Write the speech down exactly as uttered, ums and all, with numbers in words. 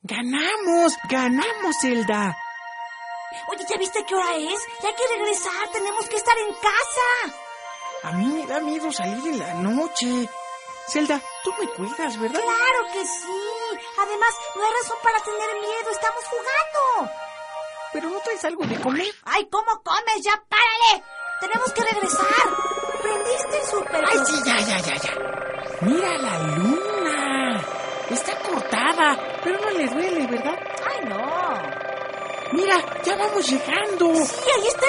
¡Ganamos! ¡Ganamos, Zelda! Oye, ¿ya viste qué hora es? Ya hay que regresar, tenemos que estar en casa. A mí me da miedo salir en la noche. Zelda, tú me cuidas, ¿verdad? Claro que sí. Además, no hay razón para tener miedo, estamos jugando. ¿Pero no traes algo de comer? ¡Ay, cómo comes! ¡Ya párale! Tenemos que regresar. ¿Prendiste el súper? ¡Ay, sí, ya, ya, ya, ya! ¡Mira la luna! Está cortada, pero no le duele, ¿verdad? ¡Ay, no! ¡Mira, ya vamos llegando! Sí, ahí está